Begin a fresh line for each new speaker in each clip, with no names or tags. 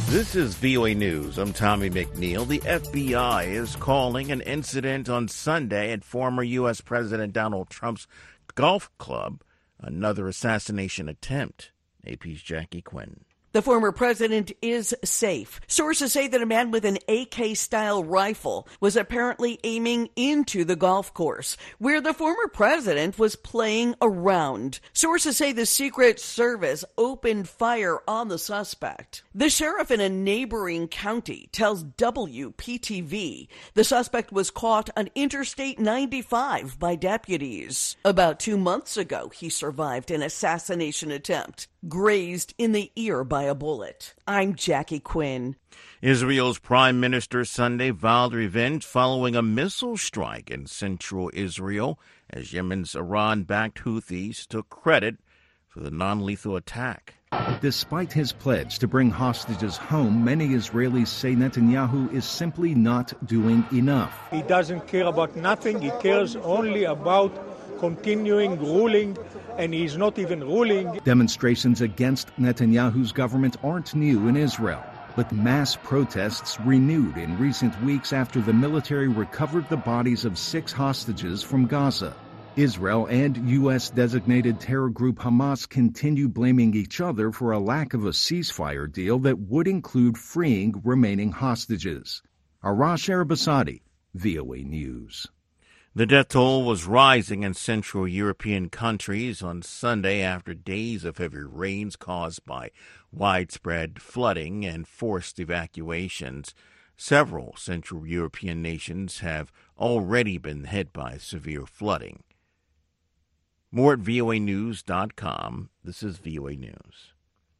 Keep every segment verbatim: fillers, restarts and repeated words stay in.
This is V O A News. I'm Tommy McNeil. The F B I is calling an incident on Sunday at former U S. President Donald Trump's golf club another assassination attempt. A P's Jackie Quinn.
The former president is safe. Sources say that a man with an A K-style rifle was apparently aiming into the golf course where the former president was playing around. Sources say the Secret Service opened fire on the suspect. The sheriff in a neighboring county tells W P T V the suspect was caught on Interstate ninety-five by deputies. About two months ago, he survived an assassination attempt, grazed in the ear by a bullet. I'm Jackie Quinn.
Israel's Prime Minister Sunday vowed revenge following a missile strike in central Israel as Yemen's Iran-backed Houthis took credit for the non-lethal attack.
Despite his pledge to bring hostages home, many Israelis say Netanyahu is simply not doing enough.
He doesn't care about nothing. He cares only about continuing ruling, and he's not even ruling.
Demonstrations against Netanyahu's government aren't new in Israel, but mass protests renewed in recent weeks after the military recovered the bodies of six hostages from Gaza. Israel and U S-designated terror group Hamas continue blaming each other for a lack of a ceasefire deal that would include freeing remaining hostages. Arash Arabasadi, V O A News.
The death toll was rising in Central European countries on Sunday after days of heavy rains caused by widespread flooding and forced evacuations. Several Central European nations have already been hit by severe flooding. More at V O A news dot com. This is V O A News.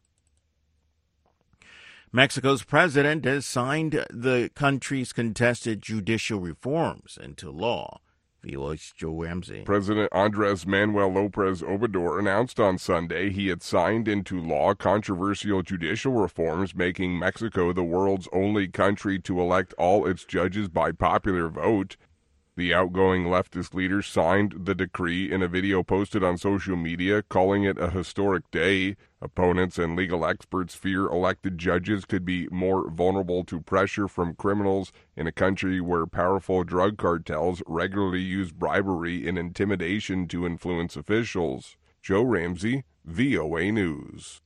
Mexico's president has signed the country's contested judicial reforms into law. V O A's Joe Ramsey.
President Andres Manuel Lopez Obrador announced on Sunday he had signed into law controversial judicial reforms, making Mexico the world's only country to elect all its judges by popular vote. The outgoing leftist leader signed the decree in a video posted on social media, calling it a historic day. Opponents and legal experts fear elected judges could be more vulnerable to pressure from criminals in a country where powerful drug cartels regularly use bribery and intimidation to influence officials. Joe Ramsey, V O A News.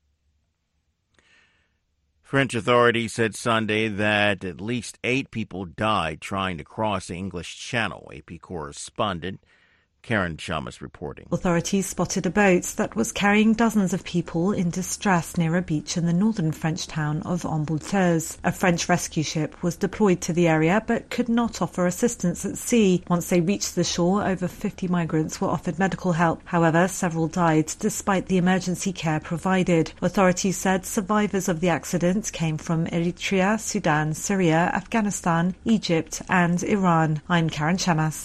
French authorities said Sunday that at least eight people died trying to cross the English Channel. A P correspondent Karen Chamas reporting.
Authorities spotted a boat that was carrying dozens of people in distress near a beach in the northern French town of Embouteuse. A French rescue ship was deployed to the area but could not offer assistance at sea. Once they reached the shore, over fifty migrants were offered medical help. However, several died despite the emergency care provided. Authorities said survivors of the accident came from Eritrea, Sudan, Syria, Afghanistan, Egypt and Iran. I'm Karen Chamas.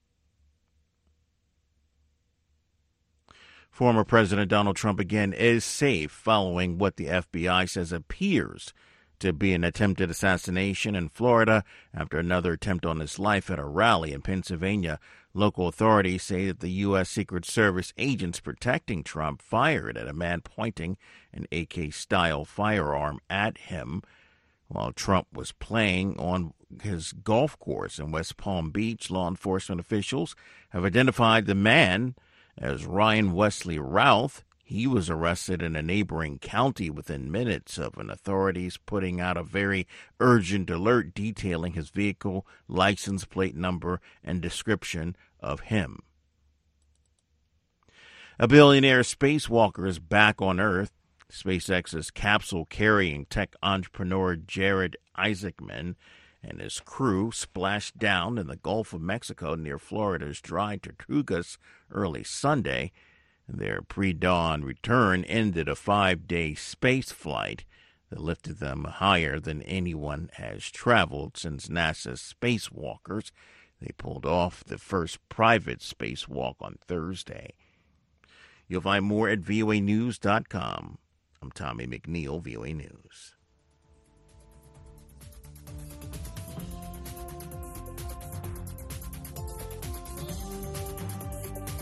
Former President Donald Trump again is safe following what the F B I says appears to be an attempted assassination in Florida after another attempt on his life at a rally in Pennsylvania. Local authorities say that the U S. Secret Service agents protecting Trump fired at a man pointing an A K-style firearm at him while Trump was playing on his golf course in West Palm Beach. Law enforcement officials have identified the man as Ryan Wesley Routh. He was arrested in a neighboring county within minutes of an authorities putting out a very urgent alert detailing his vehicle, license plate number, and description of him. A billionaire spacewalker is back on Earth. SpaceX's capsule-carrying tech entrepreneur Jared Isaacman and his crew splashed down in the Gulf of Mexico near Florida's Dry Tortugas early Sunday. Their pre-dawn return ended a five-day space flight that lifted them higher than anyone has traveled since NASA's spacewalkers. They pulled off the first private spacewalk on Thursday. You'll find more at V O A news dot com. I'm Tommy McNeil, V O A News.